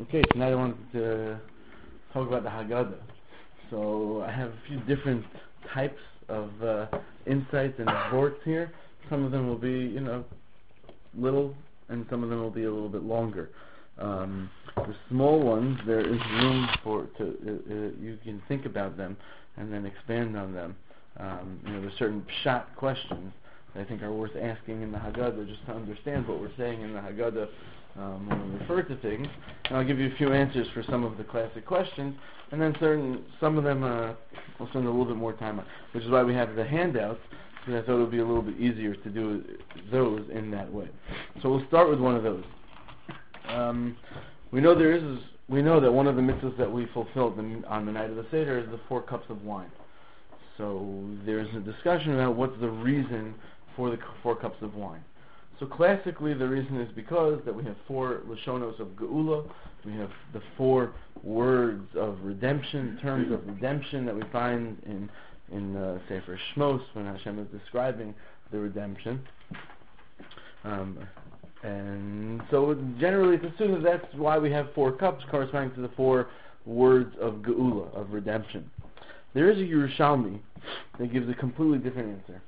Okay, tonight I wanted to talk about the Haggadah. So I have a few different types of insights and vorts here. Some of them will be, little, and some of them will be a little bit longer. The small ones, there is room for you can think about them and then expand on them. There's certain pshat questions that I think are worth asking in the Haggadah just to understand what we're saying in the Haggadah when we refer to things. And I'll give you a few answers for some of the classic questions, and then some of them we'll spend a little bit more time on, which is why we have the handouts, because I thought it would be a little bit easier to do those in that way. So we'll start with one of those. We know that one of the mitzvahs that we fulfilled on the night of the Seder is the 4 cups of wine. So there's a discussion about what's the reason for the 4 cups of wine. So classically, the reason is because that we have 4 Lashonos of Geula, we have the 4 words of redemption, terms of redemption that we find in Sefer Shmos when Hashem is describing the redemption. And so generally it's assumed that's why we have 4 cups corresponding to the 4 words of Geula, of redemption. There is a Yerushalmi that gives a completely different answer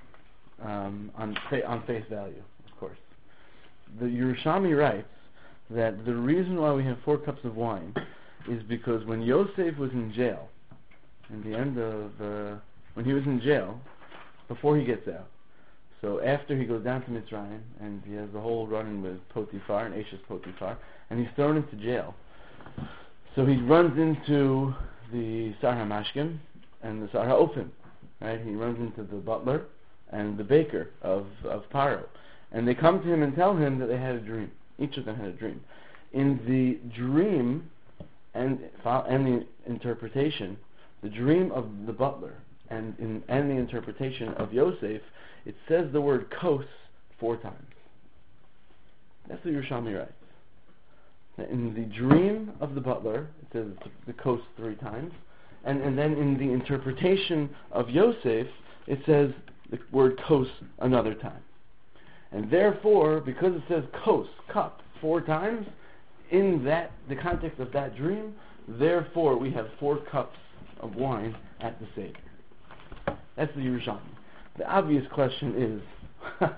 on face value, of course. The Yerushalmi writes that the reason why we have 4 cups of wine is because when Yosef was in jail, in the end of when he was in jail, before he gets out, so after he goes down to Mitzrayim and he has the whole run-in with Potiphar and Ashes Potiphar, and he's thrown into jail, so he runs into the Sar HaMashkim and the Sar HaOfen, right? He runs into the butler and the baker of Paro, and they come to him and tell him that they had a dream. Each of them had a dream. In the dream and the interpretation, the dream of the butler and the interpretation of Yosef, it says the word kos 4 times. That's what Yerushalmi writes. In the dream of the butler, it says the kos 3 times, and then in the interpretation of Yosef, it says the word kos another time. And therefore, because it says kos, cup, 4 times, in the context of that dream, therefore we have 4 cups of wine at the Seder. That's the Yerushalmi. The obvious question is,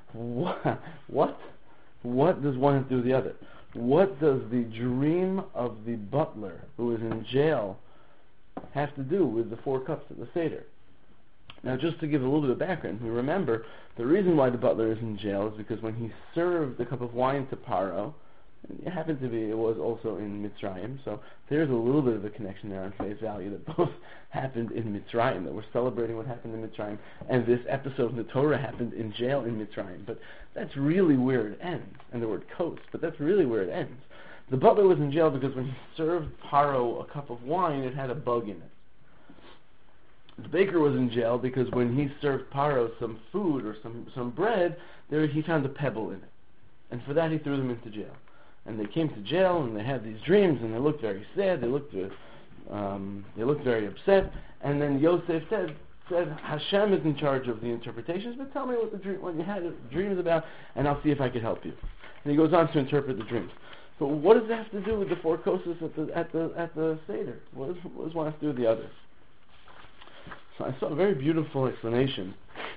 what does one have to do with the other? What does the dream of the butler who is in jail have to do with the 4 cups at the Seder? Now, just to give a little bit of background, we remember the reason why the butler is in jail is because when he served the cup of wine to Paro, it was also in Mitzrayim, so there's a little bit of a connection there on face value that both happened in Mitzrayim, that we're celebrating what happened in Mitzrayim, and this episode of the Torah happened in jail in Mitzrayim. But that's really where it ends, and the word kos, but that's really where it ends. The butler was in jail because when he served Paro a cup of wine, it had a bug in it. The baker was in jail because when he served Paro some food or some bread, he found a pebble in it. And for that he threw them into jail. And they came to jail and they had these dreams and they looked very sad, they looked very upset, and then Yosef said, Hashem is in charge of the interpretations, but tell me what you had dreams about, and I'll see if I could help you. And he goes on to interpret the dreams. But what does that have to do with the 4 kosses at the Seder? What does one have to do with the other? So I saw a very beautiful explanation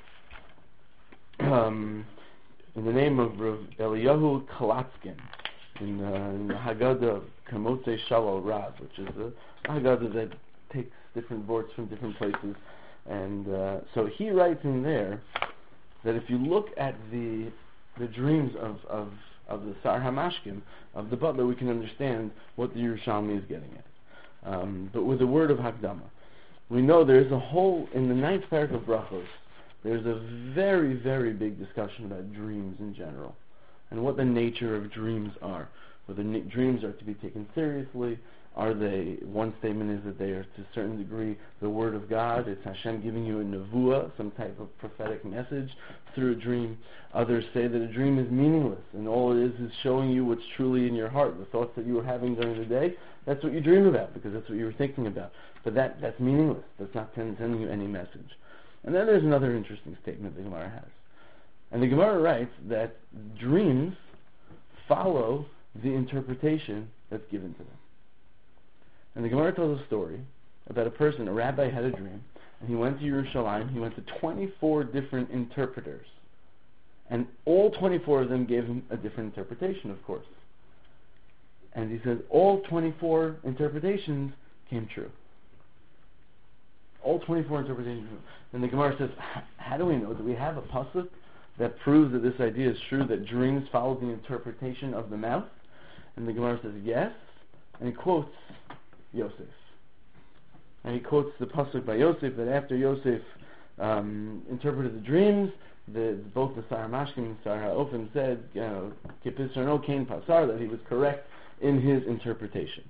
in the name of Rav Eliyahu Kalatskin in the Haggadah of Kamotei Shalal Rav, which is a Haggadah that takes different vorts from different places. And so he writes in there that if you look at the dreams of the Sar HaMashkim, of the butler, we can understand what the Yerushalmi is getting at. But with a word of Hakdama, we know there's a whole, in the 9th parak of Brachos, there's a very, very big discussion about dreams in general, and what the nature of dreams are. Whether dreams are to be taken seriously, one statement is that they are to a certain degree the word of God, it's Hashem giving you a nevuah, some type of prophetic message through a dream. Others say that a dream is meaningless, and all it is showing you what's truly in your heart, the thoughts that you were having during the day, that's what you dream about, because that's what you were thinking about. But that's meaningless, that's not sending you any message. And then there's another interesting statement the Gemara has. And the Gemara writes that dreams follow the interpretation that's given to them. And the Gemara tells a story about a rabbi had a dream, and he went to Yerushalayim, he went to 24 different interpreters. And all 24 of them gave him a different interpretation, of course. And he says all 24 interpretations came true. All 24 interpretations came true. And the Gemara says, how do we know? Do we have a pasuk that proves that this idea is true, that dreams follow the interpretation of the mouth? And the Gemara says yes, and he quotes Yosef. And he quotes the pasuk by Yosef that after Yosef interpreted the dreams, both the Sar HaMashkim and Sar HaOfen said, Kipis or no Kain Pasar, that he was correct in his interpretation.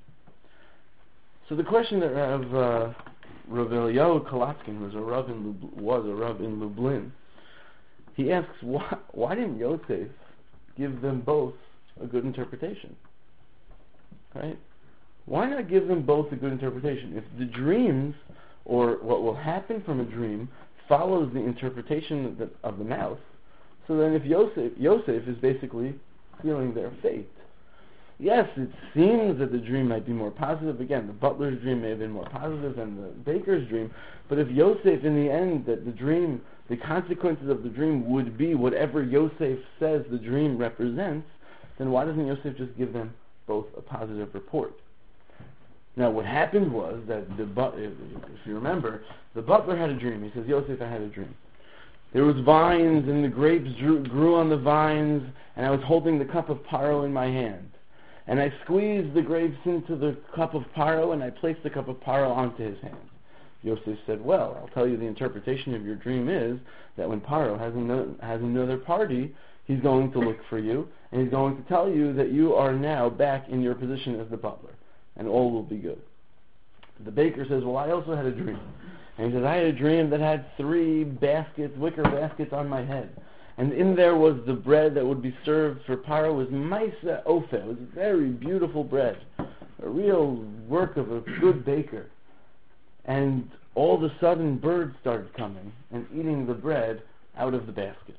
So the question that Rav Eliyahu Kalatskin, who was a Rav in Lublin, he asks, why didn't Yosef give them both a good interpretation? Right? Why not give them both a good interpretation? If the dreams, or what will happen from a dream, follows the interpretation of the mouth, so then if Yosef is basically sealing their fate. Yes, it seems that the dream might be more positive. Again, the butler's dream may have been more positive than the baker's dream, but if Yosef, in the end, that the dream, the consequences of the dream would be whatever Yosef says the dream represents, then why doesn't Yosef just give them both a positive report? Now, what happened was that if you remember, the butler had a dream. He says, Yosef, I had a dream. There was vines, and the grapes grew on the vines, and I was holding the cup of paro in my hand. And I squeezed the grapes into the cup of paro, and I placed the cup of paro onto his hand. Yosef said, well, I'll tell you, the interpretation of your dream is that when Paro has another party, he's going to look for you, and he's going to tell you that you are now back in your position as the butler, and all will be good. The baker says, well, I also had a dream. And he says, I had a dream that had 3 baskets, wicker baskets on my head. And in there was the bread that would be served for Paro. It was Maisa Ofe. It was very beautiful bread. A real work of a good baker. And all of a sudden, birds started coming and eating the bread out of the baskets.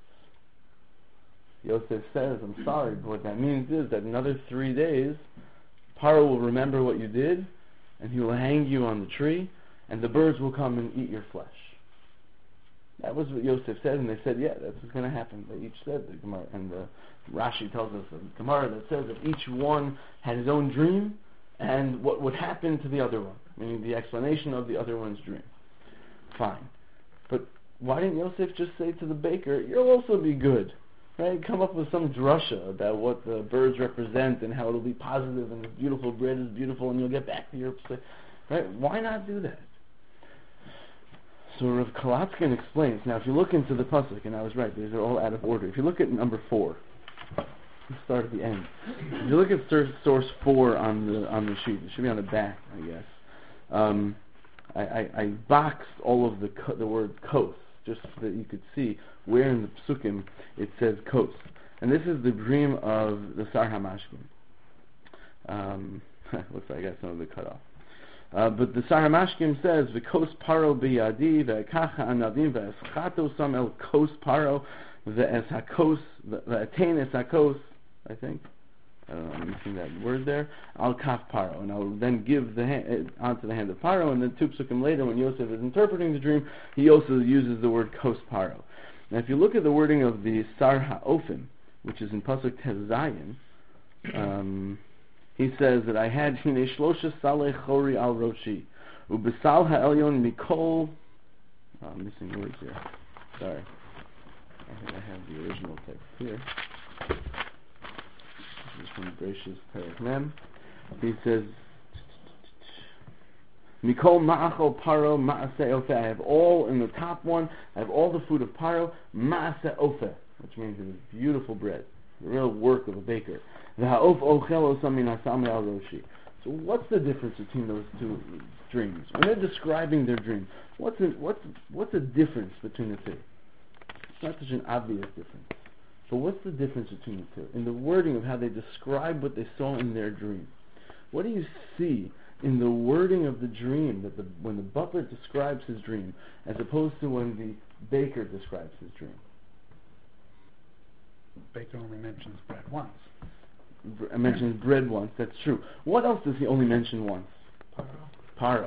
Yosef says, I'm sorry, but what that means is that another 3 days, Paro will remember what you did, and he will hang you on the tree, and the birds will come and eat your flesh. That was what Yosef said, and they said, yeah, that's what's going to happen. They each said, the Gemara, and the Rashi tells us a Gemara that says that each one had his own dream, and what would happen to the other one, meaning the explanation of the other one's dream. Fine. But why didn't Yosef just say to the baker, you'll also be good? Right? Come up with some drasha about what the birds represent and how it'll be positive and the beautiful bread is beautiful and you'll get back to your place. Right? Why not do that? So Rav Kalatskin explains. Now, if you look into the pasuk, and I was right, these are all out of order. If you look at number 4, let's start at the end. If you look at source 4 on the sheet, it should be on the back, I guess. I boxed all of the word kos, just so that you could see where in the psukim it says kos. And this is the dream of the Sar HaMashkim. Looks like I got some of it cut off. But the Sar HaMashkim says, V'kos paro biyadi, ve'ekacha anavim, ve'eschato sam el kos paro, ve'es hakos, ve'atein es hakos, I think. I don't know, I'm missing that word there. Al kaf paro, and I'll then give the hand onto the hand of Paro, and then 2 psukim later, when Yosef is interpreting the dream, he also uses the word kos paro. Now, if you look at the wording of the Sar HaOfen, which is in pasuk Tes Zayin, he says that I had Hine Shlosha Saleh Chori Al Roshi Ubesal Ha'elyon Mikol. I'm missing words here. Sorry. I think I have the original text here. This is from Gracious Perek Mem. He says, Mikol Ma'achol Paro Ma'aseh Ofe. I have all in the top one. I have all the food of Paro Ma'aseh Ofe, which means it is beautiful bread, the real work of a baker. So what's the difference between those 2 dreams? When they're describing their dream, what's the difference between the 2? It's not such an obvious difference. But what's the difference between the 2? In the wording of how they describe what they saw in their dream. What do you see in the wording of the dream when the butler describes his dream as opposed to when the baker describes his dream? The baker only mentions bread once. mentions bread once. That's true. What else does he only mention once? Paro.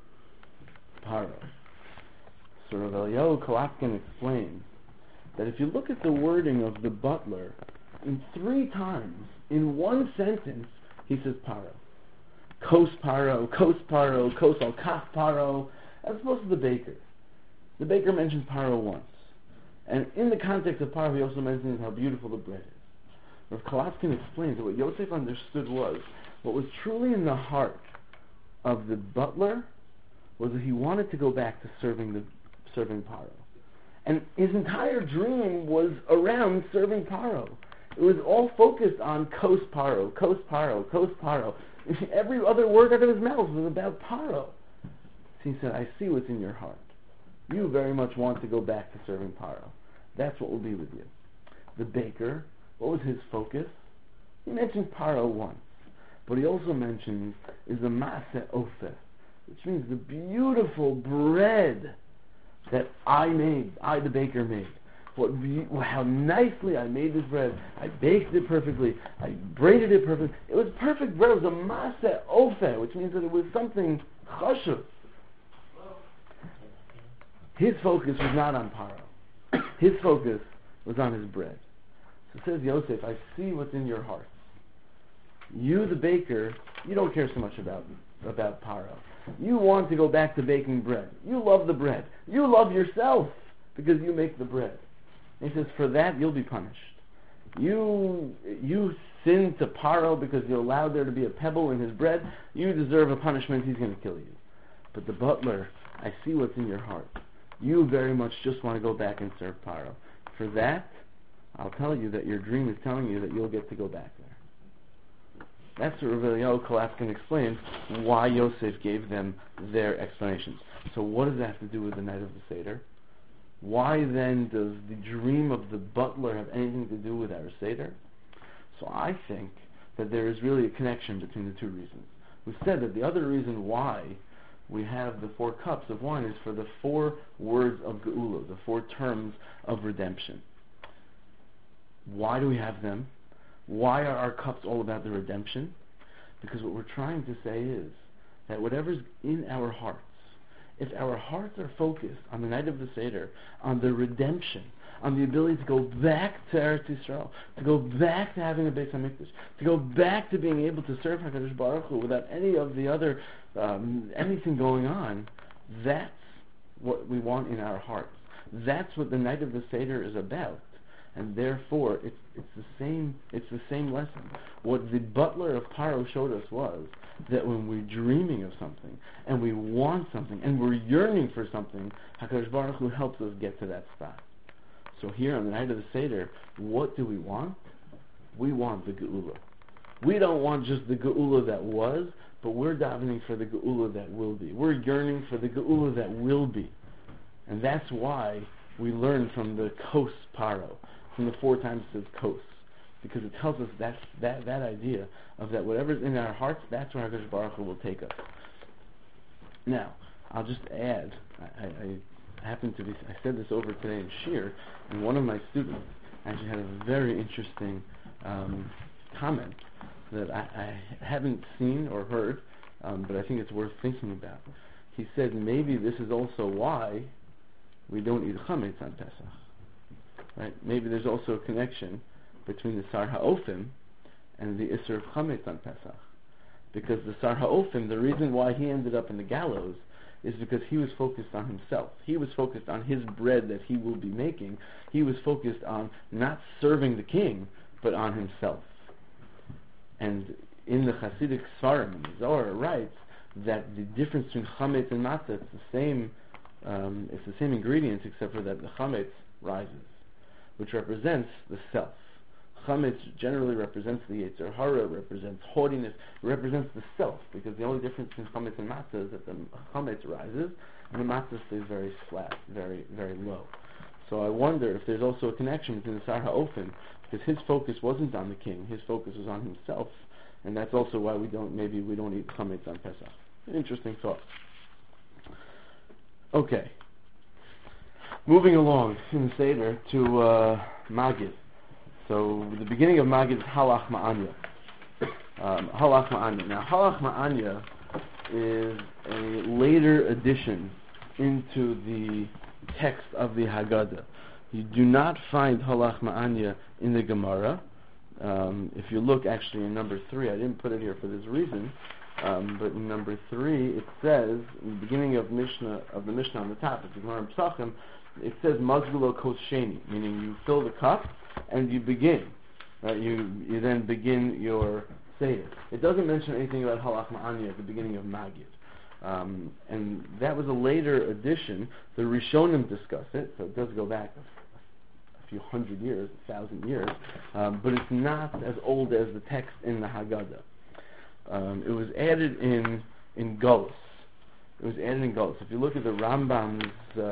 So Rav Eliyahu Kalafkin explains that if you look at the wording of the butler, in 3 times, in one sentence, he says Paro. Kos Paro, Kos Paro, Kos al Kaf Paro, as opposed to the baker. The baker mentions Paro once. And in the context of Paro, he also mentions how beautiful the bread is. Rav Kalafkin explains that what Yosef understood was, what was truly in the heart of the butler was that he wanted to go back to serving Paro. And his entire dream was around serving Paro. It was all focused on Kos Paro, Kos Paro, Kos Paro. Every other word out of his mouth was about Paro. So he said, I see what's in your heart. You very much want to go back to serving Paro. That's what will be with you. The baker, what was his focus? He mentioned Paro once. But he also mentions is the Maaseh Ofeh, which means the beautiful bread that I the baker made. How nicely I made this bread. I baked it perfectly. I braided it perfectly. It was perfect bread. It was a Maaseh Ofeh, which means that it was something chashuv. His focus was not on Paro. His focus was on his bread. So says Yosef, I see what's in your heart. You, the baker, you don't care so much about Paro. You want to go back to baking bread. You love the bread. You love yourself because you make the bread. And he says, for that you'll be punished. You sinned to Paro because you allowed there to be a pebble in his bread. You deserve a punishment. He's going to kill you. But the butler, I see what's in your heart. You very much just want to go back and serve Paro. For that, I'll tell you that your dream is telling you that you'll get to go back there. That's what Rav Eliyahu Kalafkin explains why Yosef gave them their explanations. So what does that have to do with the night of the Seder? Why then does the dream of the butler have anything to do with our Seder? So I think that there is really a connection between the 2 reasons. We've said that the other reason why we have the 4 cups of wine is for the 4 words of Geula, the 4 terms of redemption. Why do we have them? Why are our cups all about the redemption? Because what we're trying to say is that whatever's in our hearts, if our hearts are focused on the night of the Seder, on the redemption, on the ability to go back to Eretz Yisrael, to go back to having a Beis HaMikdash, to go back to being able to serve HaKadosh Baruch Hu without any of the other, anything going on, that's what we want in our hearts. That's what the night of the Seder is about. And therefore, it's the same lesson. What the butler of Paro showed us was that when we're dreaming of something, and we want something, and we're yearning for something, HaKadosh Baruch Hu helps us get to that spot. So here on the night of the Seder, what do we want? We want the Geula. We don't want just the Geula that was, but we're davening for the Geula that will be. We're yearning for the Geula that will be. And that's why we learn from the Kos Paro, from the 4 times it says Kos, because it tells us that idea of that whatever's in our hearts, that's where HaKadosh Baruch Hu will take us. Now, I'll just add, I said this over today in Shir, and one of my students actually had a very interesting comment that I haven't seen or heard, but I think it's worth thinking about. He said maybe this is also why we don't eat chametz on Pesach. Right? Maybe there's also a connection between the Sar HaOfim and the Isser of chametz on Pesach. Because the Sar HaOfim, the reason why he ended up in the gallows is because he was focused on himself. He was focused on his bread that he will be making. He was focused on not serving the king, but on himself. And in the Hasidic Svarim, the Zohar writes that the difference between chametz and matzah, it's the same ingredients, except for that the chametz rises, which represents the self. Chametz generally represents the Yetzer Hara, represents haughtiness, represents the self, because the only difference between chametz and matzah is that the chametz rises and the matzah stays very flat, very, very low. So I wonder if there's also a connection between the Sar HaOfim, because his focus wasn't on the king, his focus was on himself, and that's also why we don't eat chametz on Pesach. Interesting thought. Okay. Moving along in the Seder to Magid. So the beginning of Magid is Halach Ma'anya. Halach Ma'anya. Now, Halach Ma'anya is a later addition into the text of the Haggadah. You do not find Halach Ma'anya in the Gemara. If you look actually in number 3, I didn't put it here for this reason, but in number 3 it says, in the beginning of the Mishnah on the top, of the Gemara Pesachim, it says Mazgulo Kos Sheni, meaning you fill the cup and you begin. Right? You then begin your Seder. It doesn't mention anything about Halach Ma'anya at the beginning of Magid. And that was a later addition. The Rishonim discuss it, so it does go back a few hundred years, 1,000 years, but it's not as old as the text in the Haggadah. It was added in Golus. It was added in Golus. If you look at the Rambam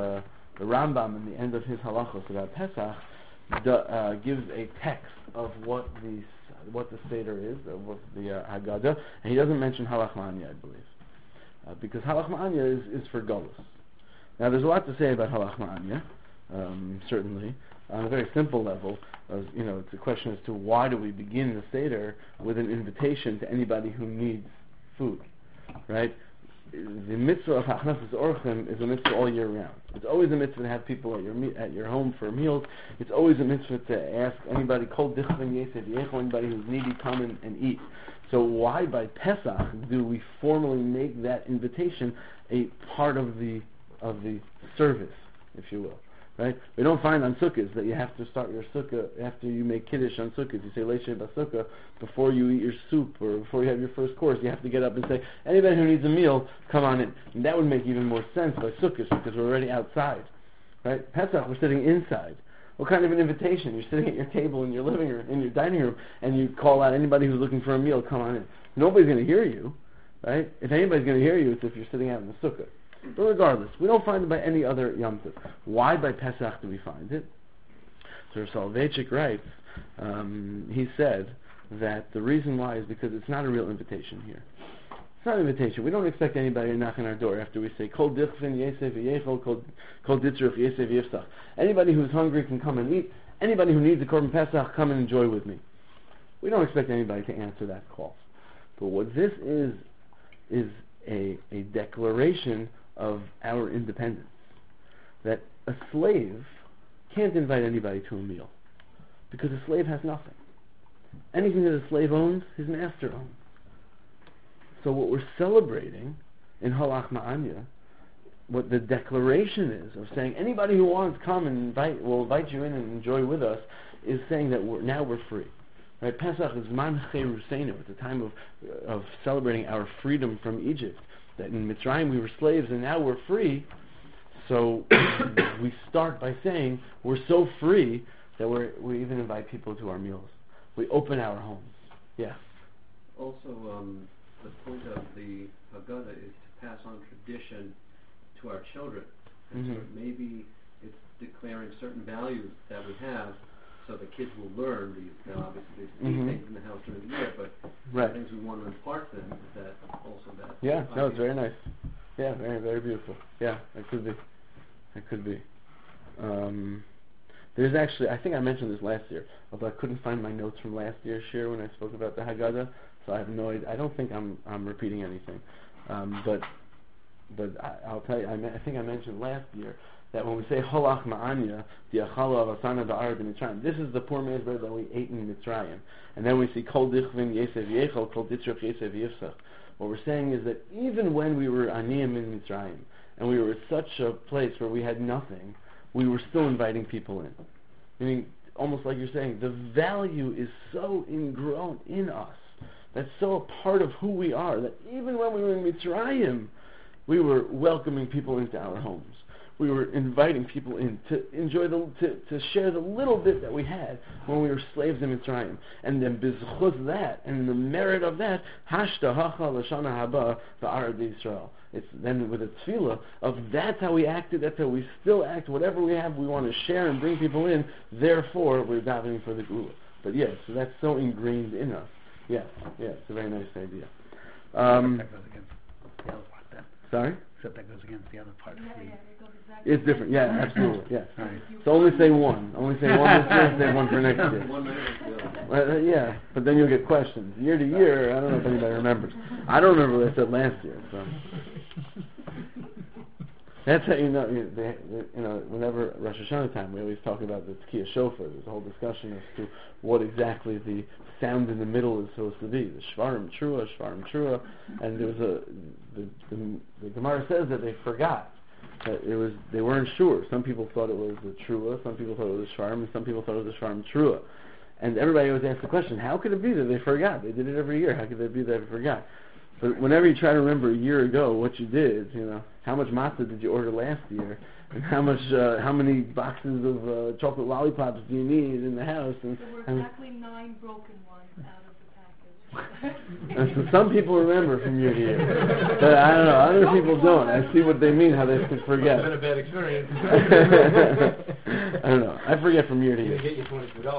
in the end of his halachos about Pesach, gives a text of what the Seder is, of what the Haggadah, and he doesn't mention Halach Ma'anya, I believe. Because Halach Ma'anya is for Golus. Now there's a lot to say about Halach Ma'anya, certainly. On a very simple level, it's a question as to why do we begin the Seder with an invitation to anybody who needs food, right? The mitzvah of Hachnasas Orchim is a mitzvah all year round. It's always a mitzvah to have people at your home for meals. It's always a mitzvah to ask anybody, Kol Dichven Yesef Yecho, anybody who's needy, come and eat. So why by Pesach do we formally make that invitation a part of the service, if you will? Right? We don't find on Sukkot that you have to start your Sukkah after you make Kiddush on Sukkot. You say Leishe Basukkah before you eat your soup or before you have your first course. You have to get up and say, anybody who needs a meal, come on in. And that would make even more sense by Sukkot because we're already outside. Right? Pesach, we're sitting inside. What kind of an invitation? You're sitting at your table in your living room, in your dining room, and you call out anybody who's looking for a meal, come on in. Nobody's going to hear you. Right? If anybody's going to hear you, it's if you're sitting out in the Sukkah. But regardless, we don't find it by any other Yom Tov. Why by Pesach do we find it? So Soloveitchik writes, he said that the reason why is because it's not a real invitation here. It's not an invitation. We don't expect anybody to knock on our door after we say, Kol Dichvin Yesef Yechol, Kol Ditzruf Yesef Yifsach. Anybody who's hungry can come and eat. Anybody who needs a Korban Pesach, come and enjoy with me. We don't expect anybody to answer that call. But what this is a declaration of our independence. That a slave can't invite anybody to a meal because a slave has nothing. Anything that a slave owns, his master owns. So what we're celebrating in Halach Ma'anya, what the declaration is of saying anybody who wants come and we'll invite you in and enjoy with us, is saying that we're free. Right? Pesach is Man Cheruseinu. It's a time of celebrating our freedom from Egypt. That in Mitzrayim we were slaves and now we're free. So we start by saying we're so free that we even invite people to our meals. We open our homes. Yeah. Also, the point of the Haggadah is to pass on tradition to our children. And so maybe it's declaring certain values that we have so the kids will learn these. Now, obviously, they see things in the house during the year, but the things we want to impart to them is that also that. Yeah, no, it's very nice. Yeah, very, very beautiful. Yeah, it could be. It could be. There's actually, I think I mentioned this last year, although I couldn't find my notes from last year's shir when I spoke about the Haggadah, so I have no idea. I don't think I'm repeating anything. But I'll tell you, I think I mentioned last year that when we say Halach Ma'anya, the Achala of Asana Ba'arad in Mitzrayim, this is the poor man's bread that we ate in Mitzrayim. And then we see Kol Dichvin Yesef Yechol, Kol Ditzrach Yesef Yifsach. What we're saying is that even when we were Aniyim in Mitzrayim, and we were at such a place where we had nothing, we were still inviting people in. Meaning, almost like you're saying, the value is so ingrown in us, that's so a part of who we are, that even when we were in Mitzrayim, we were welcoming people into our homes. We were inviting people in to enjoy to share the little bit that we had when we were slaves in Mitzrayim. And then bizchus that, and the merit of that, hashta hacha l'shana haba v'arad Yisrael. It's then with a tefillah of that's how we acted, that's how we still act. Whatever we have, we want to share and bring people in. Therefore, we're davening for the Geula. But yes, so that's so ingrained in us. Yeah, it's a very nice idea. Sorry? Except that goes against the other part of the it goes exactly. It's different. Yeah, absolutely. Yeah. Right. So only say one. Only say one this year, say one for next year. One minute, yeah. Well, yeah, but then you'll get questions. Year to year, I don't know if anybody remembers. I don't remember what I said last year. So that's how you know. Whenever Rosh Hashanah time, we always talk about the Tkiya Shofar. There's a whole discussion as to what exactly the sound in the middle is supposed to be. The Shvarim Trua, and there was the Gemara says that they forgot. They weren't sure. Some people thought it was the Trua, some people thought it was the Shvarim, and some people thought it was the Shvarim Trua. And everybody always asks the question, how could it be that they forgot? They did it every year. How could it be that they forgot? But whenever you try to remember a year ago what you did, how much matzah did you order last year, and how many boxes of chocolate lollipops do you need in the house? And, there were exactly 9 broken ones out of the package. and so some people remember from year to year, but I don't know. Other people don't. I see what they mean, how they could forget. It's been a bad experience. I don't know. I forget from year to year. Get you $22.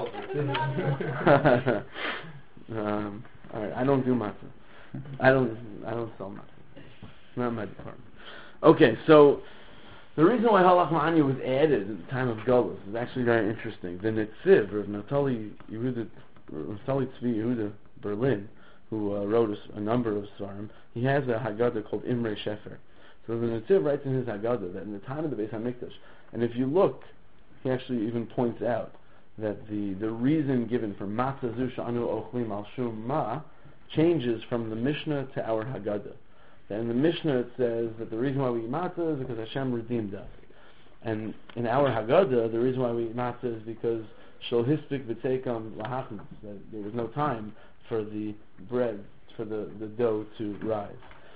All right. I don't do matzah. I don't sell matzah. It's not my department. Okay, so the reason why Halach Ma'anya was added at the time of Golus is actually very interesting. The Netziv, Rav Naftali Tzvi Yehuda Berlin, who wrote a number of Svarim, he has a Haggadah called Imre Shefer. So the Netziv writes in his Haggadah that in the time of the Beis HaMikdash, and if you look, he actually even points out that the reason given for Matzah Zu Sha'anu Ochlim Al Shum Ma changes from the Mishnah to our Haggadah. In the Mishnah it says that the reason why we eat matzah is because Hashem redeemed us. And in our Haggadah, the reason why we eat matzah is because Shel Hispik V'Teikam Lahachmas, that there was no time for the bread, for the dough to rise.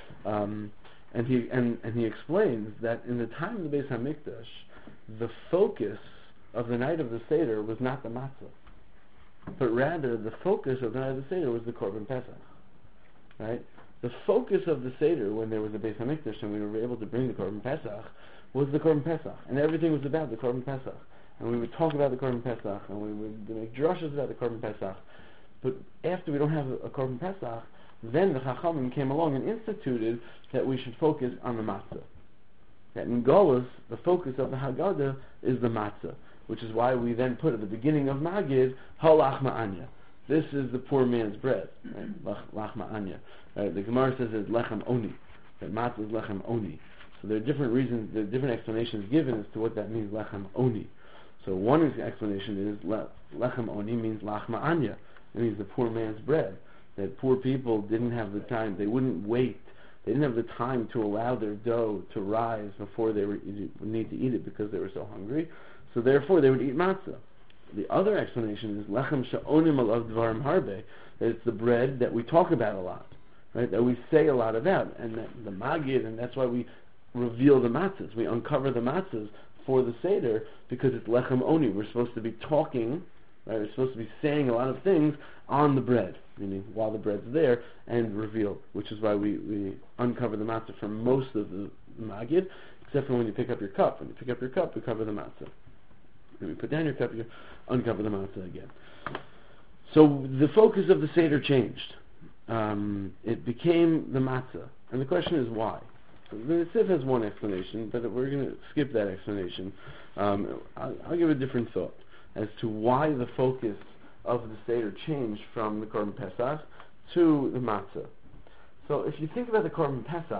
And he explains that in the time of the Beis HaMikdash, the focus of the night of the Seder was not the matzah, but rather the focus of the night of the Seder was the Korban Pesach. Right? The focus of the Seder, when there was a Beis HaMikdash and we were able to bring the Korban Pesach, was the Korban Pesach. And everything was about the Korban Pesach. And we would talk about the Korban Pesach, and we would make drushes about the Korban Pesach. But after we don't have a Korban Pesach, then the Chachamim came along and instituted that we should focus on the matzah. That in Golus, the focus of the Haggadah is the matzah, which is why we then put at the beginning of Magid, Halach Ma'anya. This is the poor man's bread, right? Lach Ma'anya. The Gemara says it's lechem oni, that matzah is lechem oni. So there are different reasons, there are different explanations given as to what that means, lechem oni. So one explanation is lechem oni means lach ma'anya. It means the poor man's bread. That poor people didn't have the time, they wouldn't wait, they didn't have the time to allow their dough to rise before they would need to eat it because they were so hungry. So therefore they would eat matzah. The other explanation is lechem sha'onim alav dvarim harbe, that it's the bread that we talk about a lot. Right, that we say a lot about, and that the Magid, and that's why we reveal the matzahs. We uncover the matzahs for the Seder because it's lechem oni. We're supposed to be talking, right? We're supposed to be saying a lot of things on the bread, meaning while the bread's there, and reveal, which is why we uncover the matzah for most of the Magid, except for when you pick up your cup. When you pick up your cup, we cover the matzah. When you put down your cup, you uncover the matzah again. So the focus of the Seder changed. It became the matzah. And the question is why? So the Netziv has one explanation, but we're going to skip that explanation. I'll give a different thought as to why the focus of the Seder changed from the Korban Pesach to the matzah. So if you think about the Korban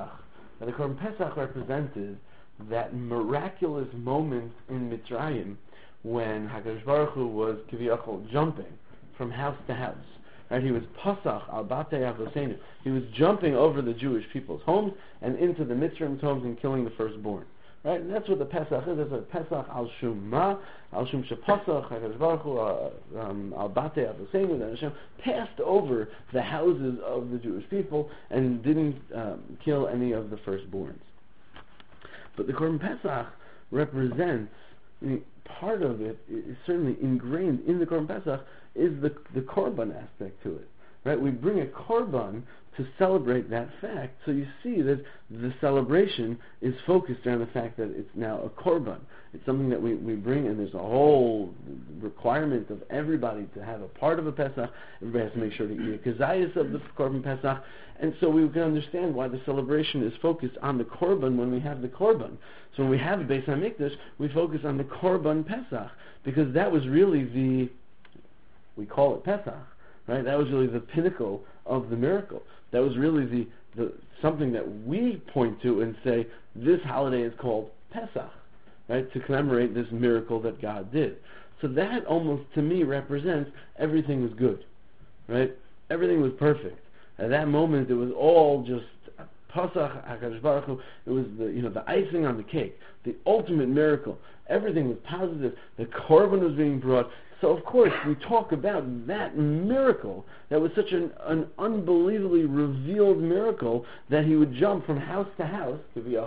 Pesach represented that miraculous moment in Mitzrayim when HaKadosh Baruch Hu was kiviyachol jumping from house to house. Right, he was pasach al batei avosenu. He was jumping over the Jewish people's homes and into the Mitzrayim's homes and killing the firstborn. Right, and that's what the Pesach is. It's a Pesach al shum ma, al shum shepasach HaKadosh Baruch Hu al batei avosenu. That Hashem passed over the houses of the Jewish people and didn't kill any of the firstborns. But the Korban Pesach represents, part of it is certainly ingrained in the Korban Pesach, is the Korban aspect to it. right? We bring a korban to celebrate that fact. So you see that the celebration is focused on the fact that it's now a korban. It's something that we bring, and there's a whole requirement of everybody to have a part of a Pesach. Everybody has to make sure to eat a kazayas of the korban Pesach. And so we can understand why the celebration is focused on the korban when we have the korban. So when we have a Beis HaMikdash, we focus on the korban Pesach, because that was really we call it Pesach, right? That was really the pinnacle of the miracle. That was really the something that we point to and say, this holiday is called Pesach, right? To commemorate this miracle that God did. So that almost, to me, represents everything was good, right? Everything was perfect. At that moment, it was all just Pesach, HaKadosh Baruch Hu. It was the icing on the cake, the ultimate miracle. Everything was positive. The korban was being brought. So of course we talk about that miracle that was such an unbelievably revealed miracle that he would jump from house to house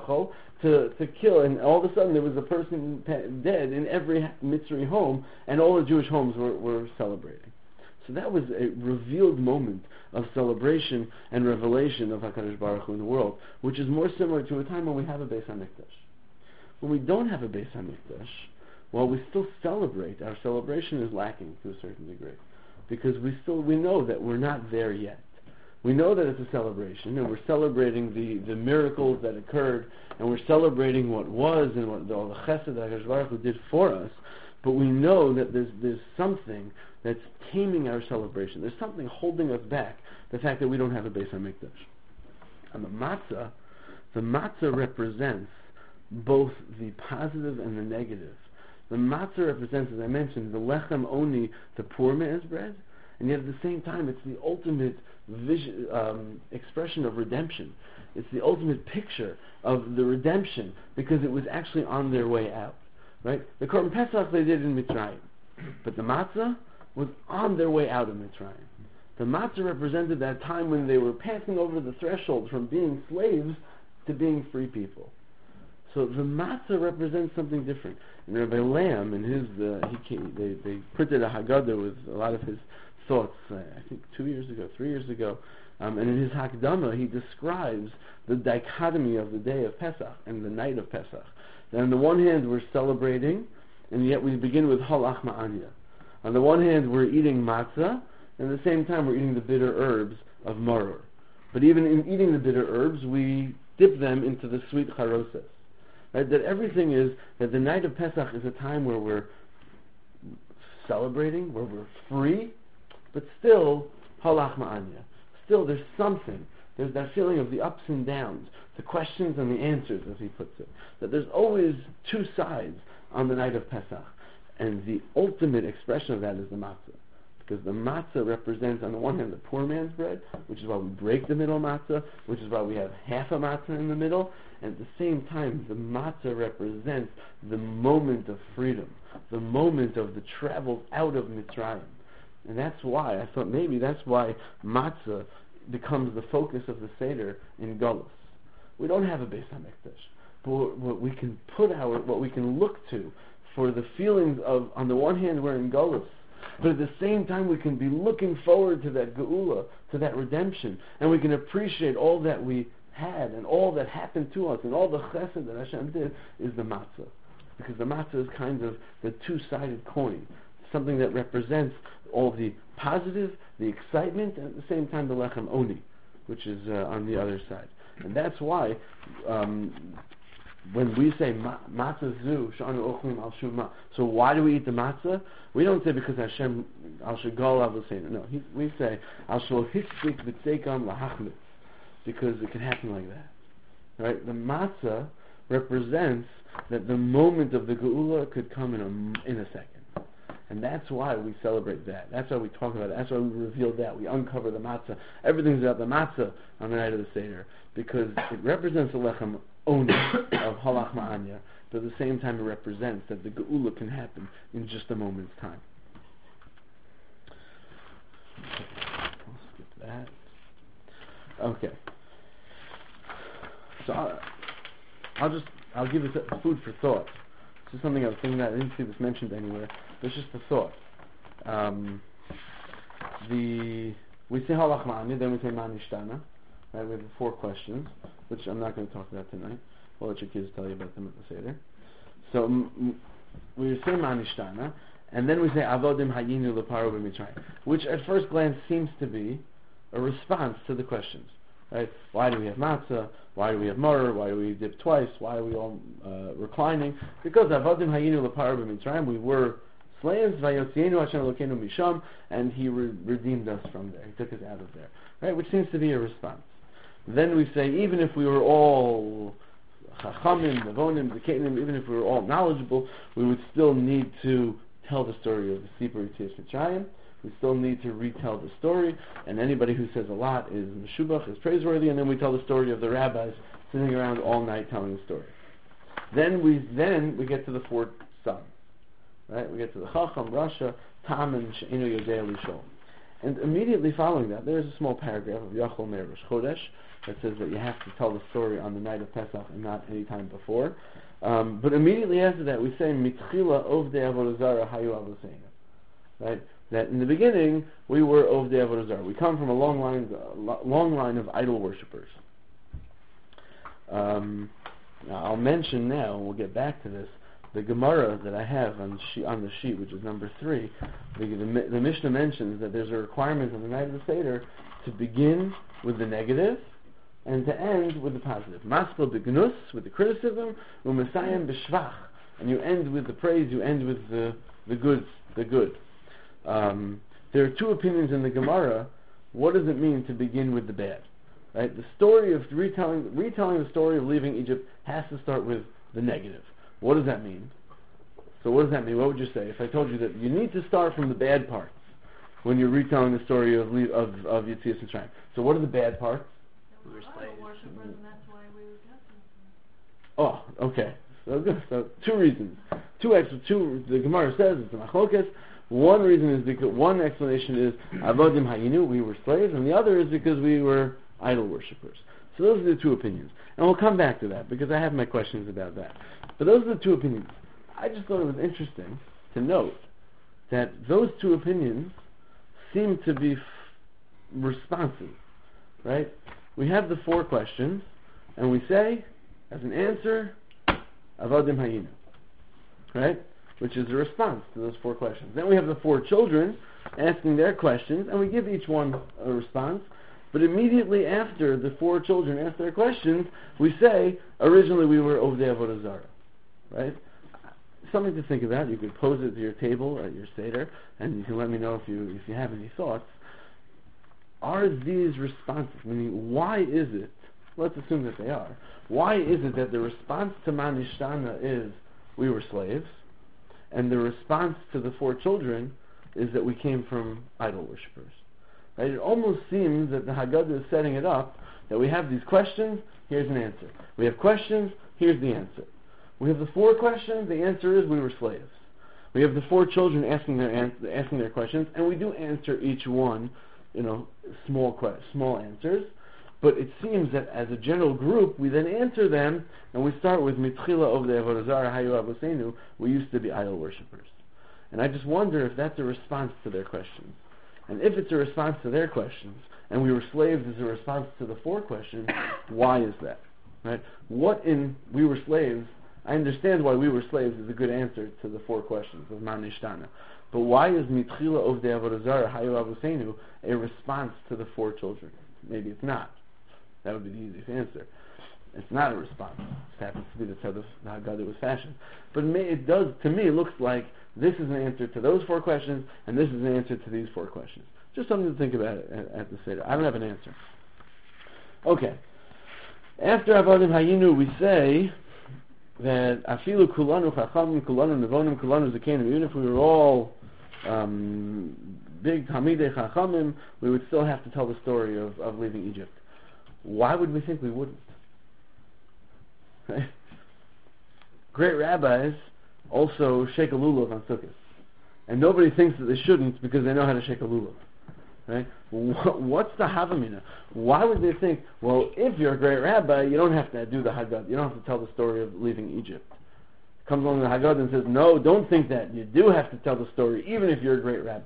to kill, and all of a sudden there was a person dead in every Mitzri home, and all the Jewish homes were celebrating. So that was a revealed moment of celebration and revelation of HaKadosh Baruch Hu in the world, which is more similar to a time when we have a Beis HaMikdash. When we don't have a Beis HaMikdash, while we still celebrate, our celebration is lacking to a certain degree, because we know that we're not there yet. We know that it's a celebration, and we're celebrating the miracles that occurred, and we're celebrating what was and what all the chesed that HaKadosh Baruch Hu did for us. But we know that there's something that's taming our celebration. There's something holding us back. The fact that we don't have a Beis HaMikdash. And the matzah represents both the positive and the negative. The matzah represents, as I mentioned, the lechem oni, the poor man's bread, and yet at the same time it's the ultimate expression of redemption. It's the ultimate picture of the redemption, because it was actually on their way out. Right? The Korban Pesach they did in Mitzrayim, but the matzah was on their way out of Mitzrayim. The matzah represented that time when they were passing over the threshold from being slaves to being free people. So the matzah represents something different. And Rabbi Lamb, in his, they printed a Haggadah with a lot of his thoughts, I think 3 years ago, and in his Hakdama he describes the dichotomy of the day of Pesach and the night of Pesach. That on the one hand we're celebrating, and yet we begin with halach ma'anya. On the one hand we're eating matzah, and at the same time we're eating the bitter herbs of maror. But even in eating the bitter herbs, we dip them into the sweet charoses. Right? That everything is, that the night of Pesach is a time where we're celebrating, where we're free, but still halach ma'anya. Still there's something. There's that feeling of the ups and downs, the questions and the answers, as he puts it. That there's always two sides on the night of Pesach. And the ultimate expression of that is the matzah. Because the matzah represents, on the one hand, the poor man's bread, which is why we break the middle matzah, which is why we have half a matzah in the middle. And at the same time, the matzah represents the moment of freedom, the moment of the travel out of Mitzrayim. And that's why, I thought maybe that's why matzah becomes the focus of the Seder in Golus. We don't have a Beis HaMikdash, but what we can what we can look to for the feelings of, on the one hand, we're in Golus, but at the same time we can be looking forward to that Geula, to that redemption, and we can appreciate all that we had and all that happened to us and all the chesed that Hashem did is the matzah. Because the matzah is kind of the two-sided coin, something that represents all the positive, the excitement, and at the same time the lechem oni, which is on the other side. And that's why when we say matzah zu sh'anu ochlim al shuma, so why do we eat the matzah? We don't say because Hashem al shagal al v'seinu. No, we say al shlo histik v'tzeikam lahachmitz, because it can happen like that. Right? The matzah represents that the moment of the geula could come in a second. And that's why we celebrate that. That's why we talk about it. That's why we reveal that. We uncover the matzah. Everything's about the matzah on the night of the Seder, because it represents the lechem oni of halach ma'anya, but at the same time it represents that the geula can happen in just a moment's time. I'll skip that. Okay. So I'll give it food for thought. This is something I was thinking about. I didn't see this mentioned anywhere. It's just a thought. we say halach ma'ani, then we say manishtana. Right? We have 4 questions, which I'm not going to talk about tonight. We'll let your kids tell you about them at the Seder. So we say manishtana, and then we say avodim hayinu leparo b'mitzrayim, which at first glance seems to be a response to the questions. Right? Why do we have matzah? Why do we have maror? Why do we dip twice? Why are we all reclining? Because avodim hayinu leparo b'mitzrayim, we were slaves, vayotzienu Hashem Elokeinu misham, and He redeemed us from there. He took us out of there. Right? Which seems to be a response. Then we say, even if we were all chachamim, nevonim, zekanim, even if we were all knowledgeable, we would still need to tell the story of the Sipur Yetzias Mitzrayim. We still need to retell the story, and anybody who says a lot is meshubach, is praiseworthy, and then we tell the story of the rabbis sitting around all night telling the story. Then we get to the 4 sons. Right? We get to the Chacham, Rasha, Tam, and She'enu Yodei Lishol. And immediately following that, there is a small paragraph of Yachol Mer Rosh Chodesh that says that you have to tell the story on the night of Pesach and not any time before. But immediately after that, we say Mitchila Ovdei Avodah Zarah Hayu Avoseinu. Right? That in the beginning we were Ovdei Avodah Zarah. We come from a long line of idol worshippers. Now I'll mention now, and we'll get back to this, the Gemara that I have on the sheet, which is number 3, the Mishnah mentions that there's a requirement on the night of the Seder to begin with the negative and to end with the positive. Maspel b'gnus, with the criticism, u'mesayim b'shvach, and you end with the praise, you end with the good. There are 2 opinions in the Gemara. What does it mean to begin with the bad? Right? The story of retelling the story of leaving Egypt has to start with the negative. What does that mean? So what does that mean? What would you say if I told you that you need to start from the bad parts when you're retelling the story of Yetzias Mitzrayim? So what are the bad parts? We were slaves. Worshippers, and that's why we were captives. Oh, okay. So good. So 2 reasons. Two. The Gemara says it's a machlokes. One reason is because one explanation is avodim hayinu, we were slaves, and the other is because we were idol worshippers. So those are the 2 opinions, and we'll come back to that because I have my questions about that. But those are the 2 opinions. I just thought it was interesting to note that those 2 opinions seem to be responsive, right? We have the 4 questions, and we say, as an answer, avodim hayinu, right? Which is a response to those 4 questions. Then we have the 4 children asking their questions, and we give each one a response. But immediately after the 4 children ask their questions, we say, originally we were Ovdei Avodah Zarah. Right? Something to think about. You could pose it to your table at your Seder, and you can let me know if you have any thoughts. Are these responses? Meaning, why is it, let's assume that they are, why is it that the response to Manishtana is, we were slaves, and the response to the 4 children is that we came from idol worshippers? Right? It almost seems that the Haggadah is setting it up that we have these questions, here's an answer. We have questions, here's the answer. We have the 4 questions, the answer is we were slaves. We have the 4 children asking their questions, and we do answer each one, small answers. But it seems that as a general group, we then answer them, and we start with Mitchila Ovdei Avodah Zarah Hayu Avoseinu, we used to be idol worshippers. And I just wonder if that's a response to their questions. And if it's a response to their questions, and we were slaves is a response to the 4 questions, why is that? Right? What in we were slaves, I understand why we were slaves is a good answer to the 4 questions of Manishtana. But why is Mitchila Ovdei Avodah Zarah Hayu Avoseinu a response to the 4 children? Maybe it's not. That would be the easiest answer. It's not a response. It happens to be that's how the Haggadah was fashioned. But it does, to me, it looks like this is an answer to those 4 questions, and this is an answer to these 4 questions. Just something to think about at the Seder. I don't have an answer. Okay. After Avodim Hayinu, we say that Afilu Kulanu Chachamim, Kulanu Nevonim, Kulanu Zekanim, even if we were all big Talmidei Chachamim, we would still have to tell the story of leaving Egypt. Why would we think we wouldn't? Right? Great rabbis also shake a lulav on Sukkot. And nobody thinks that they shouldn't because they know how to shake a lulav. Right? What's the Havamina? Why would they think, well, if you're a great rabbi, you don't have to do the Haggadah. You don't have to tell the story of leaving Egypt. Comes along the Haggadah and says, no, don't think that. You do have to tell the story, even if you're a great rabbi.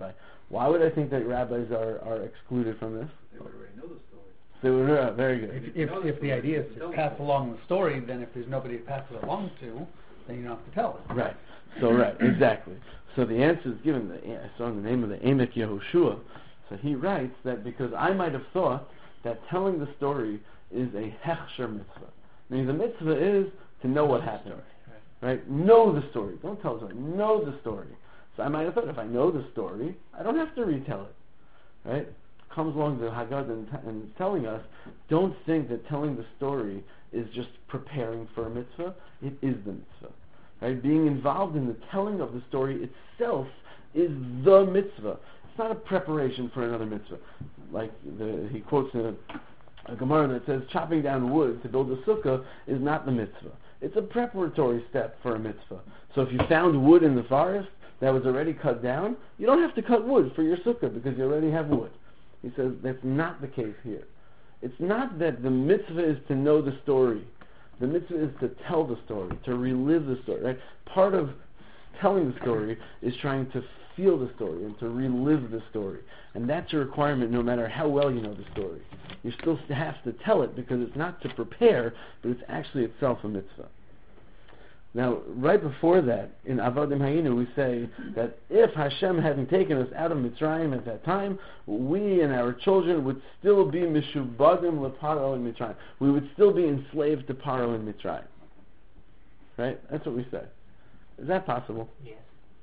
Why would I think that rabbis are excluded from this? They would already know the story. They would, very good. If the idea is to pass along the story, then if there's nobody to pass it along to, then you don't have to tell it. Right. So exactly. So the answer is given. I saw in the name of the Emek Yehoshua. So he writes that because I might have thought that telling the story is a hechsher mitzvah. Meaning the mitzvah is to know what happened. Right? Know the story. Don't tell the story. Know the story. So I might have thought if I know the story, I don't have to retell it. Right? Comes along the Haggadah and telling us, don't think that telling the story is just preparing for a mitzvah. It is the mitzvah. Right? Being involved in the telling of the story itself is the mitzvah. It's not a preparation for another mitzvah. Like he quotes a Gemara that says chopping down wood to build a sukkah is not the mitzvah. It's a preparatory step for a mitzvah. So if you found wood in the forest that was already cut down, you don't have to cut wood for your sukkah because you already have wood. He says that's not the case here. It's not that the mitzvah is to know the story. The mitzvah is to tell the story, to relive the story. Right? Part of telling the story is trying to feel the story and to relive the story. And that's a requirement no matter how well you know the story. You still have to tell it because it's not to prepare, but it's actually itself a mitzvah. Now, right before that, in Avodim Hayinu, we say that if Hashem hadn't taken us out of Mitzrayim at that time, we and our children would still be mishubadim leparo in Mitzrayim. We would still be enslaved to Paro in Mitzrayim. Right? That's what we say. Is that possible? Yes.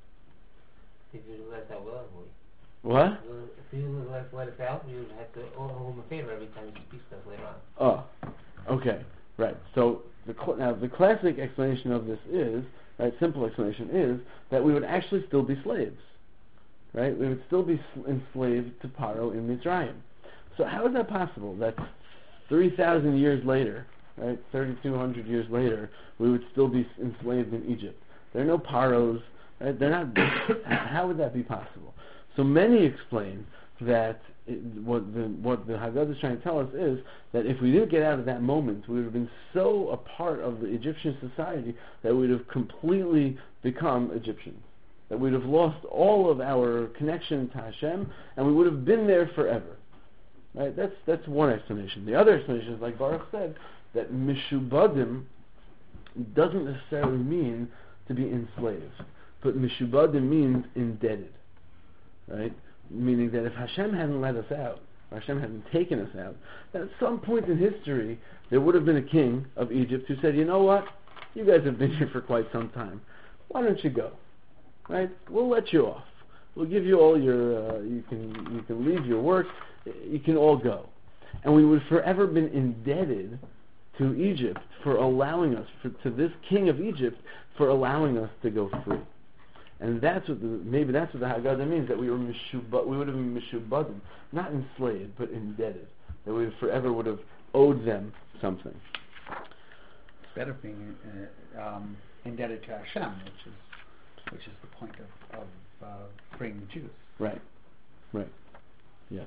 If you let that willingly. What? If you let it out, you have to owe him a favor every time you speak stuff later on. Oh, okay, right. So now the classic explanation of this is, right, simple explanation is that we would actually still be slaves, right? We would still be enslaved to Paro in Mitzrayim. So how is that possible? That 3,000 years later, right, 3,200 years later, we would still be enslaved in Egypt. There are no Paros. Right? They're not. How would that be possible? So many explain that what the Haggadah is trying to tell us is that if we didn't get out of that moment, we would have been so a part of the Egyptian society that we would have completely become Egyptians. That we would have lost all of our connection to Hashem, and we would have been there forever. Right? That's one explanation. The other explanation is, like Baruch said, that mishubadim doesn't necessarily mean to be enslaved. But mishubadim means indebted, right? Meaning that if Hashem hadn't let us out, or Hashem hadn't taken us out, then at some point in history, there would have been a king of Egypt who said, you know what? You guys have been here for quite some time. Why don't you go? Right? We'll let you off. We'll give you all your, you can leave your work, you can all go. And we would have forever been indebted to Egypt for allowing us, to this king of Egypt, for allowing us to go free. And that's what maybe that's what the Haggadah means, that we would have been mishubadim, not enslaved, but indebted. That we forever would have owed them something. Instead of being indebted to Hashem, which is the point of freeing the Jews. Right. Yes.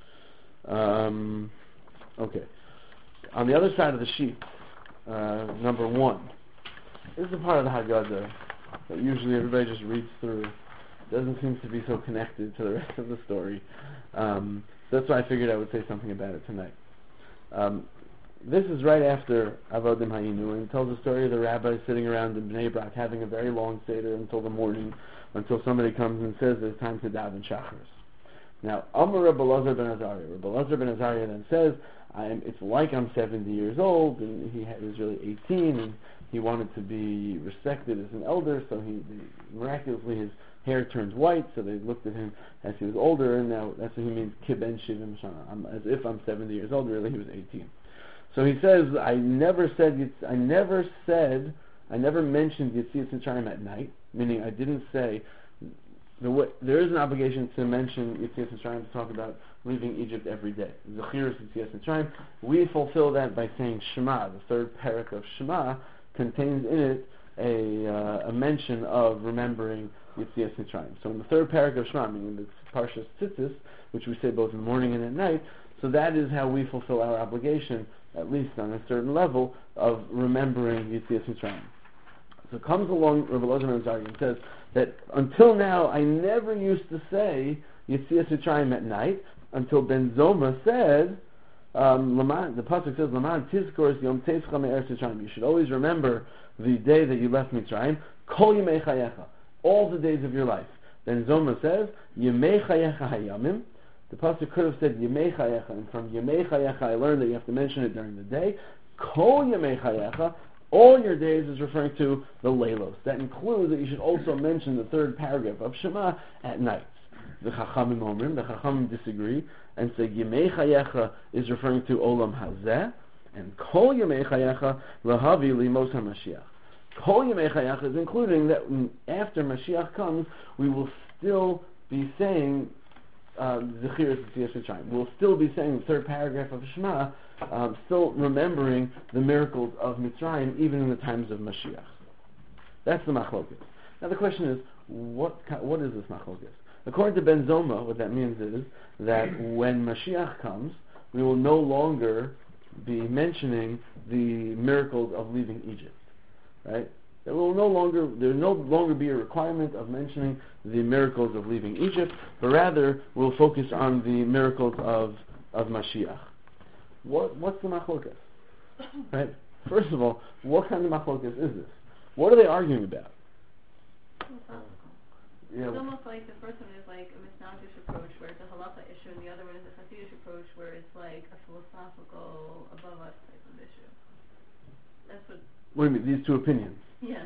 Okay. On the other side of the sheet, number 1, this is the part of the Haggadah that usually everybody just reads through. Doesn't seem to be so connected to the rest of the story. So that's why I figured I would say something about it tonight. This is right after Avodim Hayinu, and it tells the story of the rabbis sitting around in Bnei Brak having a very long seder until the morning, until somebody comes and says it's time to daven Shacharis. Now, Amar Rabbi Elazar ben Azariah. Rabbi Elazar ben Azariah then says, it's like I'm 70 years old, and he was really 18, and he wanted to be respected as an elder, so miraculously his hair turns white, so they looked at him as he was older, and now that's what he means, kiben shivim shana, as if I'm 70 years old, really he was 18. So he says, I never mentioned Yetzias Mitzrayim at night, meaning I didn't say, there is an obligation to mention Yetzias Mitzrayim, to talk about leaving Egypt every day. Zechiras Yetzias Mitzrayim. We fulfill that by saying Shema. The third parak of Shema contains in it a mention of remembering Yetzias Mitzrayim. So in the third parak of Shema, meaning the Parshas Tzitzis, which we say both in the morning and at night, so that is how we fulfill our obligation, at least on a certain level, of remembering Yetzias Mitzrayim. So comes along Rabbi Elazar ben Azariah and says that until now I never used to say Yetzias Mitzrayim at night, until Ben Zoma said, the pasuk says, "Laman tizkor yom teischa me'eretz Mitzrayim." You should always remember the day that you left Mitzrayim. Kol yemei chayecha, all the days of your life. Ben Zoma says, "Yemei chayecha hayamim." The pasuk could have said Yemei Chayecha, and from Yemei Chayecha I learned that you have to mention it during the day. Kol Yemei Chayecha, all your days, is referring to the Leilos. That includes that you should also mention the third paragraph of Shema at night. The Chachamim Omrim, the Chachamim disagree and say Yemei Chayecha is referring to Olam Hazeh, and Kol Yemei Chayecha Lahavi Limos HaMashiach. Kol Yemei Chayecha is including that after Mashiach comes, we will still be saying Zechiras Yetzias Mitzrayim. We'll still be saying the third paragraph of Shema, still remembering the miracles of Mitzrayim even in the times of Mashiach. That's the machlokas. Now the question is, what is this machlokas? According to Ben Zoma, what that means is that when Mashiach comes, we will no longer be mentioning the miracles of leaving Egypt, right? There will no longer be a requirement of mentioning the miracles of leaving Egypt, but rather we'll focus on the miracles of Mashiach. What's the machlokas? Right? First of all, what kind of machlokas is this? What are they arguing about? It's almost like the first one is like a Misnagish approach where it's a halacha issue, and the other one is a Hasidic approach where it's like a philosophical above us type of issue. That's what. What do you mean, these two opinions? Yes.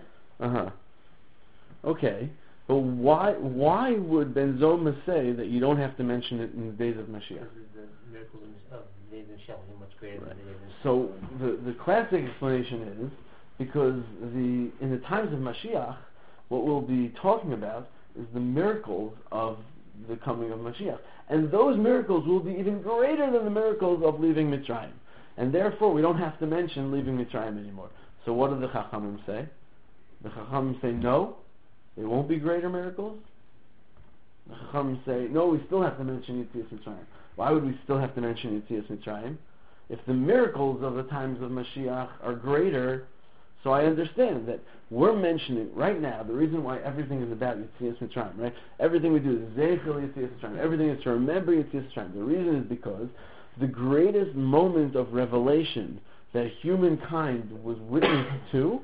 Okay, but why would Ben Zoma say that you don't have to mention it in the days of Mashiach? Because the miracles of the days of Mashiach are much greater than the days of So the classic explanation is because in the times of Mashiach, what we'll be talking about is the miracles of the coming of Mashiach, and those miracles will be even greater than the miracles of leaving Mitzrayim, and therefore we don't have to mention leaving Mitzrayim anymore. So what do the Chachamim say? The Chachamim say no, they won't be greater miracles. The Chachamim say no, we still have to mention Yetzias Mitzrayim. Why would we still have to mention Yetzias Mitzrayim? If the miracles of the times of Mashiach are greater, so I understand that we're mentioning right now, the reason why everything is about Yetzias Mitzrayim, right? Everything we do is Zeichel Yetzias Mitzrayim. Everything is to remember Yetzias Mitzrayim. The reason is because the greatest moment of revelation that humankind was witness to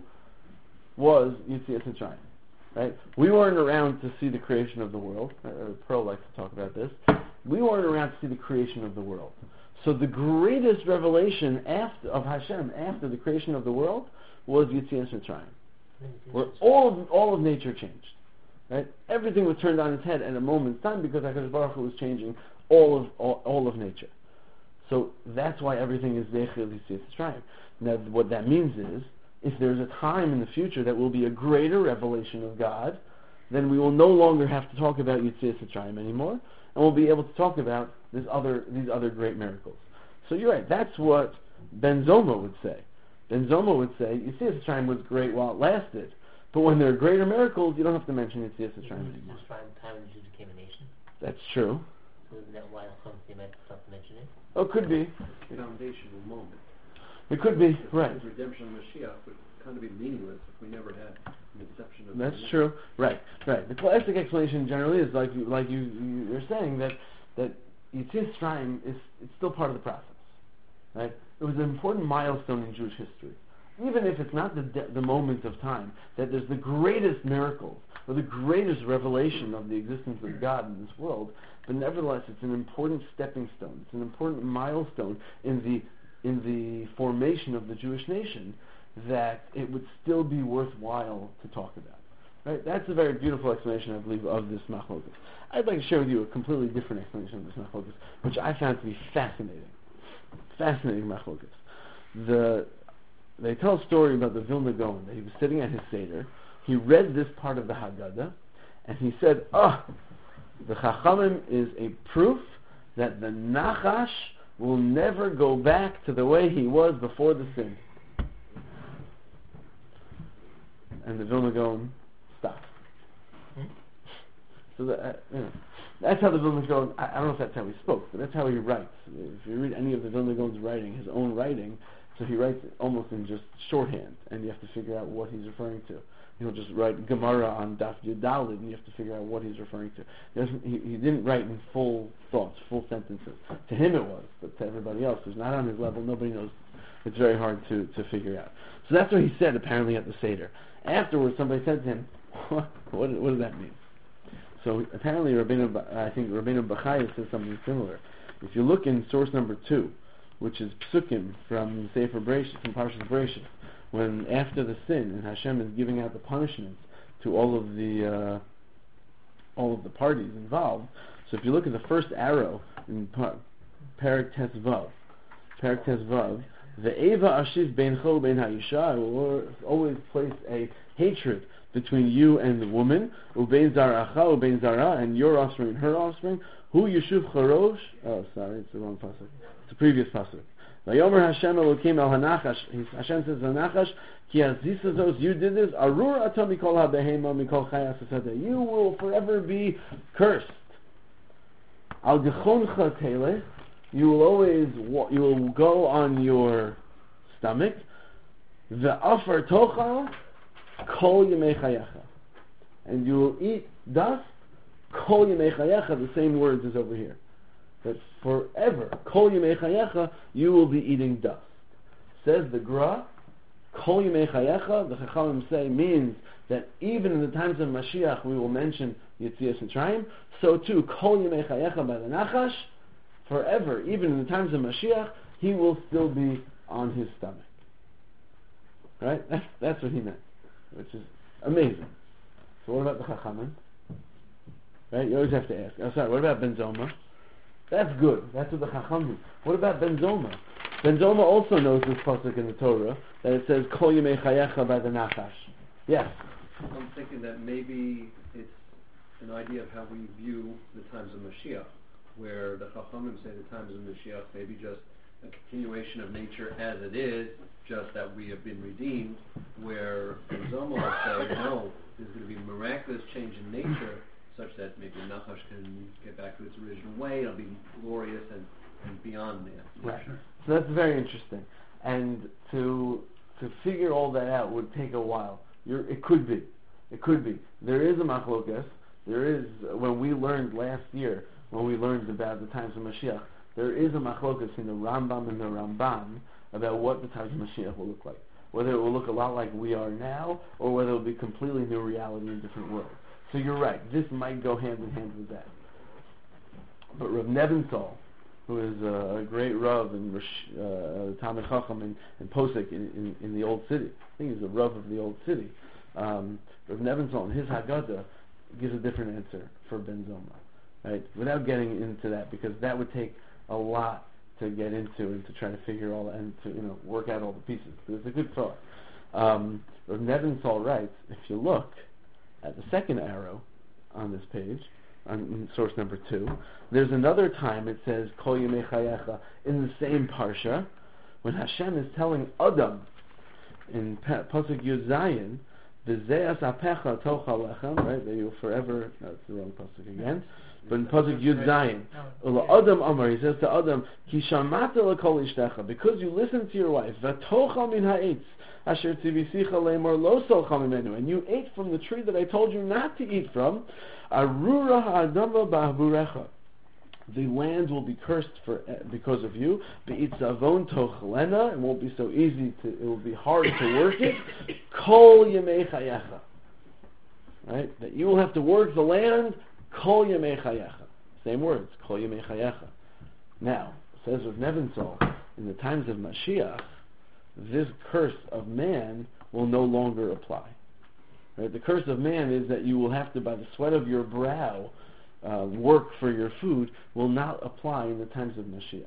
was Yetzias Mitzrayim, right? We weren't around to see the creation of the world. Pearl likes to talk about this. We weren't around to see the creation of the world. So the greatest revelation of Hashem after the creation of the world was Yetzias Mitzrayim, where all of nature changed, right? Everything was turned on its head at a moment's time because HaKadosh Baruch Hu was changing all of nature. So that's why everything is Zeichel Yetzias Mitzrayim. Now, what that means is, if there's a time in the future that will be a greater revelation of God, then we will no longer have to talk about Yetzias Mitzrayim anymore, and we'll be able to talk about these other great miracles. So you're right. That's what Ben Zoma would say. Ben Zoma would say Yetzias Mitzrayim was great while it lasted, but when there are greater miracles, you don't have to mention Yetzias Mitzrayim anymore. Just time when the Jews became a nation. That's true. So isn't that why they might stop to mention it? Oh, it could be. Foundational moment. It could be, right. The redemption of Mashiach would kind of be meaningless if we never had an inception of. That's true. Right. The classic explanation generally is like you're saying that Yetzias Mitzrayim it's still part of the process, right? It was an important milestone in Jewish history, even if it's not the moment of time that there's the greatest miracles or the greatest revelation of the existence of God in this world. But nevertheless, it's an important stepping stone. It's an important milestone in the formation of the Jewish nation that it would still be worthwhile to talk about. Right? That's a very beautiful explanation, I believe, of this machlokas. I'd like to share with you a completely different explanation of this machlokas, which I found to be fascinating. Fascinating machlokas. They tell a story about the Vilna Gaon, that he was sitting at his Seder, he read this part of the Haggadah, and he said, the Chachamim is a proof that the Nachash will never go back to the way he was before the sin. And the Vilna Gaon stopped. So that's how the Vilna Gaon, I don't know if that's how he spoke, but that's how he writes. If you read any of the Vilna Gaon's writing, his own writing, so he writes almost in just shorthand, and you have to figure out what he's referring to. he'll just write Gemara on Daf Yudalid, and you have to figure out what he's referring to. He didn't write in full thoughts, full sentences. To him it was, but to everybody else who's not on his level, nobody knows. It's very hard to figure out. So that's what he said apparently at the Seder. Afterwards, somebody said to him, what does that mean? So apparently I think Rabbeinu Bachaya says something similar. If you look in source number 2, which is Psukim from Sefer Bereshit, from Parshas Bereshit, when after the sin and Hashem is giving out the punishments to all of the parties involved. So if you look at the first arrow in Perek Tesvav, the Eva Ashiv Beincho Bein Ha'isha, will always place a hatred between you and the woman, Ubein Zaracha, Ubein Zara, and your offspring and her offspring. Hu Yeshuv Charosh. Oh, sorry, it's the wrong pasuk. It's the previous pasuk. Vayomer Hashem Elokim El Hanachash. Hashem says Hanachash, Ki Azisazos, you did this. Arur Atam Mikol HaBehema Mikol Chayas Asada. You will forever be cursed. Al Gechoncha Telech. You will go on your stomach. Ve'afar Tochal Kol Yemei Chayecha. And you will eat dust. Kol Yemei Chayecha, the same words as over here. That forever, Kol Yemei Chayecha, you will be eating dust. Says the Gra, Kol Yemei Chayecha, the Chachamim say, means that even in the times of Mashiach we will mention Yetzias Mitzrayim. So too, Kol Yemei Chayecha by the Nachash, forever, even in the times of Mashiach, he will still be on his stomach. Right? That's what he meant, which is amazing. So what about the Chachamim? Right? You always have to ask. Oh, sorry, what about Ben Zoma? That's good. That's what the Chacham do. What about Ben Zoma? Ben Zoma also knows this pasuk in the Torah that it says Kol Yemei Chayecha by the Nachash. Yes. I'm thinking that maybe it's an idea of how we view the times of Mashiach, where the Chachamim say the times of Mashiach may be just a continuation of nature as it is, just that we have been redeemed, where Ben Zoma will say, no, there's going to be a miraculous change in nature, such that maybe Nachash can get back to its original way. It'll be glorious and beyond that. Right. So that's very interesting. And to figure all that out would take a while. It could be. There is a machlokas. There is, when we learned last year, when we learned about the times of Mashiach, there is a machlokas in the Rambam and the Ramban about what the times of Mashiach will look like. Whether it will look a lot like we are now, or whether it will be completely new reality in a different world. So you're right, this might go hand in hand with that. But Rav Nebenzahl, who is a great Rav and Talmid Chacham and Posek in the Old City, I think he's the Rav of the Old City, Rav Nebenzahl in his Haggadah gives a different answer for Ben Zoma, right? Without getting into that, because that would take a lot to get into and to try to figure all and to work out all the pieces. But it's a good thought. Rav Nebenzahl writes, if you look at the second arrow on this page, on source number 2, there's another time it says Kol Yemei Chayecha in the same parsha, when Hashem is telling Adam in Pasuk Yud Zayin, V'zeas apecha tochal lechem, right? That you'll forever. No, it's the wrong pasuk again. But in Pasuk Yud Zayin, Adam Amar, he says to Adam, Ki shamata lekol ishtecha, because you listen to your wife, v'tochal min ha'etz asher tzivisicha leimor lo solcha mimenu, and you ate from the tree that I told you not to eat from. Arura ha'adama ba'avurecha, the land will be cursed because of you. Be'itzavon tochlena, it won't be so easy to. It will be hard to work it. Kol yemei chayecha, right? That you will have to work the land. Kol yemei chayecha, same words. Kol yemei chayecha. Now, says Rav Nebenzahl, in the times of Mashiach, this curse of man will no longer apply. Right? The curse of man is that you will have to, by the sweat of your brow, work for your food, will not apply in the times of Mashiach.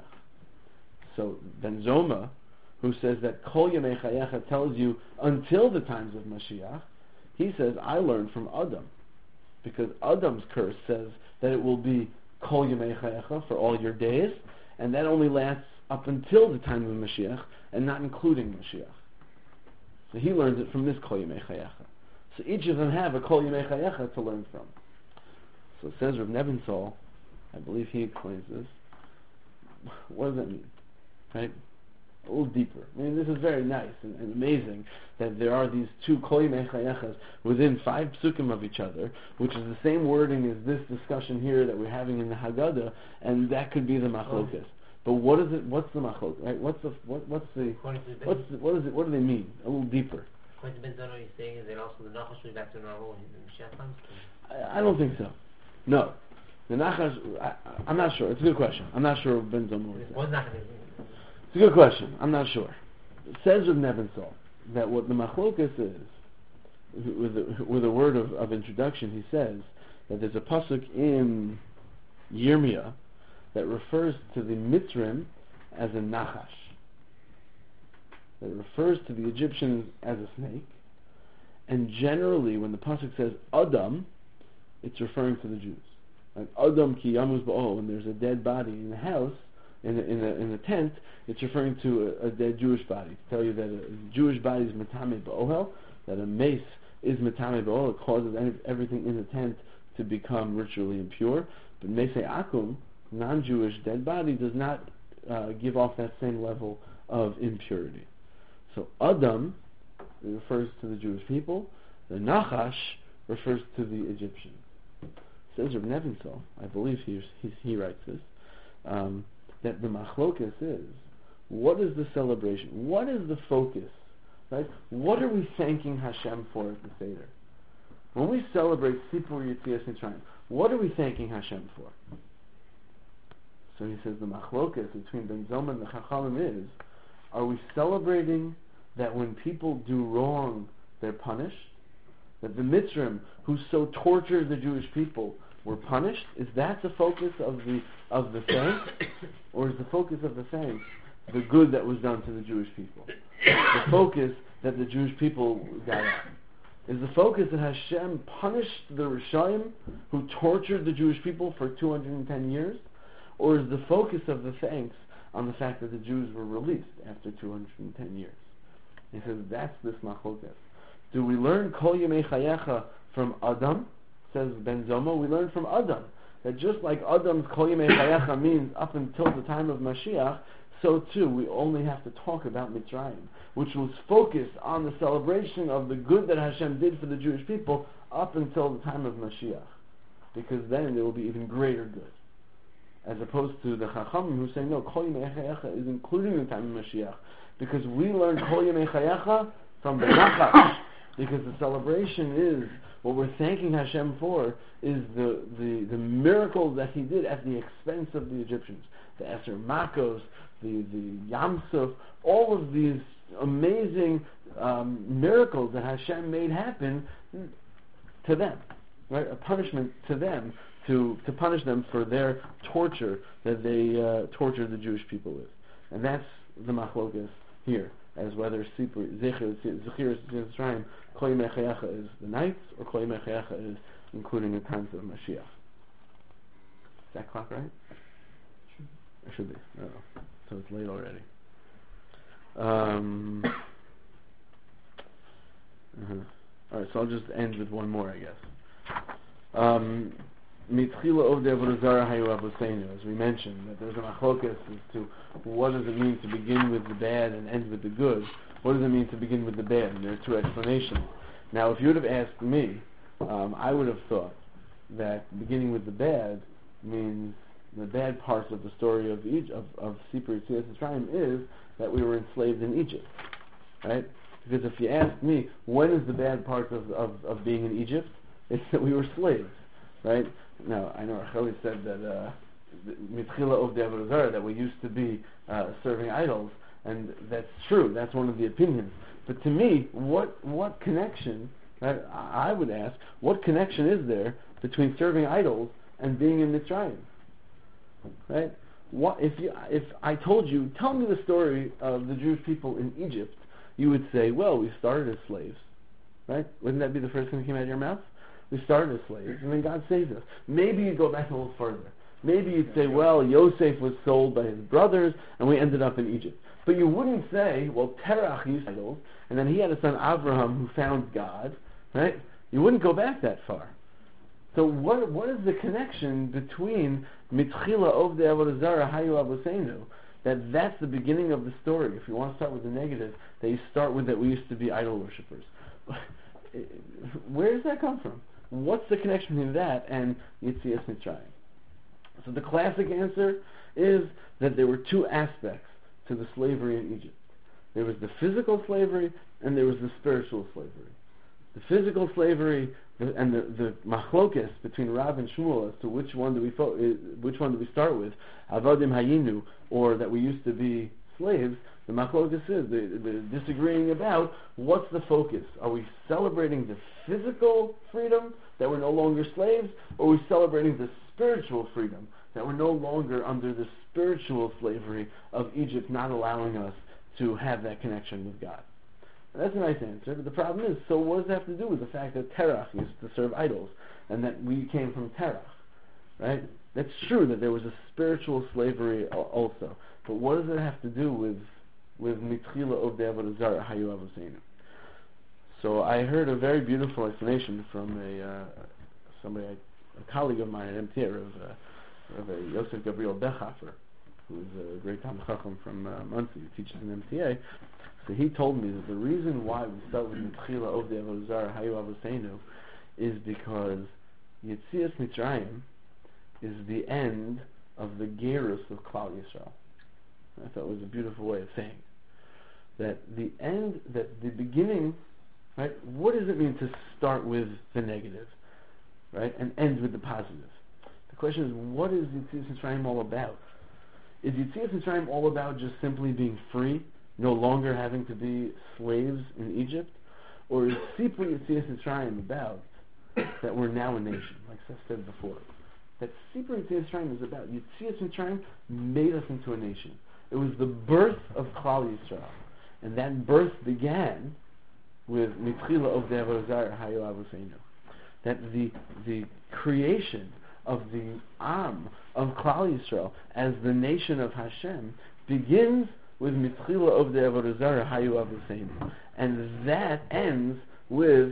So Ben Zoma, who says that Kol Yemei Chayecha tells you until the times of Mashiach, he says, I learned from Adam. Because Adam's curse says that it will be Kol Yemei Chayecha for all your days, and that only lasts up until the time of Mashiach, and not including Mashiach. So he learns it from this Kol Yemei Chayecha. So each of them have a Kol Yemei Chayecha to learn from. So it says Rav Nebenzahl, I believe he explains this. What does that mean? Right? a little deeper. I mean, this is very nice and amazing that there are these two Kol Yemei Chayechas within 5 psukim of each other, which is the same wording as this discussion here that we're having in the Haggadah, and that could be the machlokas. But what is it? What's the machlok? Right? What do they mean? A little deeper. According to Ben Zoma, he's saying is that also the Nachash will be back to normal when Mashiach comes. I don't think so. No, the Nachash. I'm not sure. It's a good question. I'm not sure what Ben Zoma would say. What's not going to be? It's a good question. I'm not sure. It says with Nebenzahl that what the machlokas is, with a word of introduction, he says that there's a pasuk in Yirmiyah that refers to the Mitzrim as a Nachash. That refers to the Egyptians as a snake. And generally, when the pasuk says Adam, it's referring to the Jews. Like Adam ki yamuz ba'ol, when there's a dead body in the house, in the tent, it's referring to a dead Jewish body. To tell you that a Jewish body is metame ba'ohel, that a mace is metame ba'ohel, it causes everything in the tent to become ritually impure. But mesei akum, non-Jewish dead body, does not give off that same level of impurity. So Adam refers to the Jewish people. The Nachash refers to the Egyptians. Says Reb Nebenzahl, I believe he writes this, that the machlokas is, what is the celebration? What is the focus? Right? What are we thanking Hashem for at the Seder? When we celebrate Sipur Yetzias Mitzrayim, what are we thanking Hashem for? So he says the machlokas between Ben Zoma and the Chachamim is, are we celebrating that when people do wrong, they're punished? That the Mitzrim, who so tortured the Jewish people, were punished? Is that the focus of the thanks? Or is the focus of the thanks the good that was done to the Jewish people? The focus that the Jewish people got out? Is the focus that Hashem punished the Rishayim who tortured the Jewish people for 210 years? Or is the focus of the thanks on the fact that the Jews were released after 210 years? He says that's this machlokas. Do we learn Kol Yemei Chayecha from Adam? Says Ben Zoma, we learn from Adam that just like Adam's Kol Yemei Chayecha means up until the time of Mashiach, so too we only have to talk about Mitzrayim, which was focused on the celebration of the good that Hashem did for the Jewish people up until the time of Mashiach, because then there will be even greater good. As opposed to the Chachamim who say no, Kol Yemei Chayecha is including the time of Mashiach, because we learn Kol Yemei Chayecha from the Nachash, because the celebration is, what we're thanking Hashem for is the miracles that He did at the expense of the Egyptians. The Eser Makos, the Yam Suf, all of these amazing miracles that Hashem made happen to them, right? A punishment to them, to punish them for their torture that they tortured the Jewish people with. And that's the machlokas here, as whether Zechiras Mitzrayim Kol Yemei Chayecha is the nights, or Kol Yemei Chayecha is including the times of Mashiach. Is that clock right? It should be. Oh, so it's late already. Alright, so I'll just end with one more, I guess. Mitchila Ovdei Avodah Zarah Hayu Avoseinu, as we mentioned, that there's a machlokas as to what does it mean to begin with the bad and end with the good. What does it mean to begin with the bad? And there are two explanations. Now, if you would have asked me, I would have thought that beginning with the bad means the bad parts of the story of Sipur Yetzias Mitzrayim is that we were enslaved in Egypt, right? Because if you ask me, when is the bad part of being in Egypt? It's that we were slaves, right? Now, I know Racheli said that Mitchila Ovdei Avodah Zarah, that we used to be serving idols, and that's true. That's one of the opinions. But to me, what connection? Right, I would ask, what connection is there between serving idols and being in Mitzrayim? Right? What if I told you, tell me the story of the Jewish people in Egypt? You would say, well, we started as slaves, right? Wouldn't that be the first thing that came out of your mouth? We started as slaves, and then God saved us. Maybe you'd go back a little further. Maybe you'd say, well, Yosef was sold by his brothers, and we ended up in Egypt. But you wouldn't say, well, Terach used idols, and then he had a son Abraham who found God, right? You wouldn't go back that far. So what is the connection between Mitchila Ovdei Avodah Zarah Hayu Avoseinu, that's the beginning of the story. If you want to start with the negative, that you start with that we used to be idol worshippers. Where does that come from? What's the connection between that and Yetzias Mitzrayim? So the classic answer is that there were two aspects to the slavery in Egypt. There was the physical slavery and there was the spiritual slavery. The physical slavery and the machlokes between Rav and Shmuel as to which one do we start with, Avadim Hayinu, or that we used to be slaves. The machlokes is the disagreeing about what's the focus. Are we celebrating the physical freedom that we're no longer slaves, or are we celebrating the spiritual freedom that we're no longer under the spiritual slavery of Egypt not allowing us to have that connection with God? And that's a nice answer, but the problem is, so what does that have to do with the fact that Terach used to serve idols, and that we came from Terach, right? That's true that there was a spiritual slavery also, but what does it have to do with Mitchila of the Avodah Zarah, Hayu Avoseinu? So I heard a very beautiful explanation from a colleague of mine at MTA, Rav Yosef Gabriel Bechafer, who is a great Talmid Chacham from Muncie, who teaches in MTA. So he told me that the reason why we start with Mitchila of the Avodah Zarah, Hayu Avoseinu, is because Yetzias Mitzrayim is the end of the Gerus of Klal Yisrael. I thought it was a beautiful way of saying that the beginning, right? What does it mean to start with the negative, right, and end with the positive? The question is, what is Yetzias Mitzrayim all about? Is Yetzias Mitzrayim all about just simply being free, no longer having to be slaves in Egypt? Or is Sipur Yetzias Mitzrayim about that we're now a nation, like Seth said before? That Sipur Yetzias Mitzrayim is about Yetzias Mitzrayim made us into a nation. It was the birth of Klal Yisrael, and that birth began with Mitchila of the Avodah Zarah, Hayu Avoseinu. That the creation of the Am of Klal Yisrael as the nation of Hashem begins with Mitchila of the Avodah Zarah, Hayu Avoseinu, and that ends with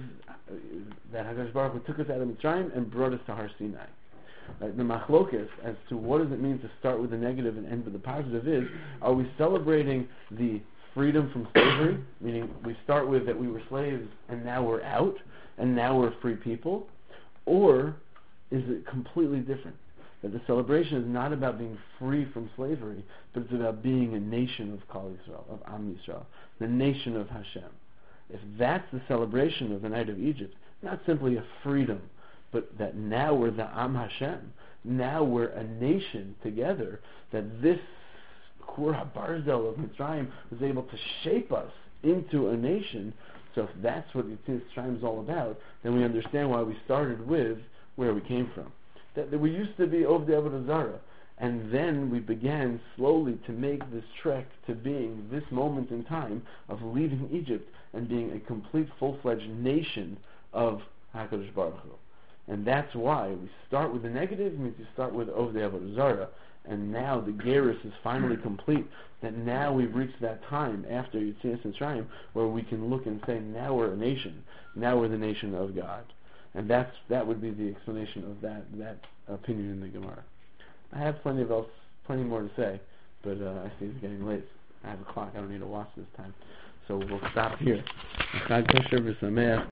that HaKadosh Baruch Hu took us out of Mitzrayim and brought us to Har Sinai. Right? The machlokes as to what does it mean to start with the negative and end with the positive is: are we celebrating the freedom from slavery, meaning we start with that we were slaves and now we're out and now we're free people, or is it completely different? That the celebration is not about being free from slavery, but it's about being a nation of Klal Yisrael, of Am Yisrael, the nation of Hashem. If that's the celebration of the night of Egypt, not simply a freedom, but that now we're the Am Hashem, now we're a nation together, that this Kur HaBarzel of Mitzrayim was able to shape us into a nation. So if that's what Yetzias Mitzrayim is all about, then we understand why we started with where we came from. That we used to be Ovdei Avodah Zarah, and then we began slowly to make this trek to being this moment in time of leaving Egypt and being a complete full-fledged nation of HaKadosh Baruch Hu. And that's why we start with the negative, means you start with Ovdei Avodah Zarah, and now the Gerus is finally complete, that now we've reached that time after Yetzias Mitzrayim where we can look and say, now we're a nation, now we're the nation of God. And that would be the explanation of that opinion in the Gemara. I have plenty more to say, but I see it's getting late. I have a clock, I don't need a watch this time. So we'll stop here.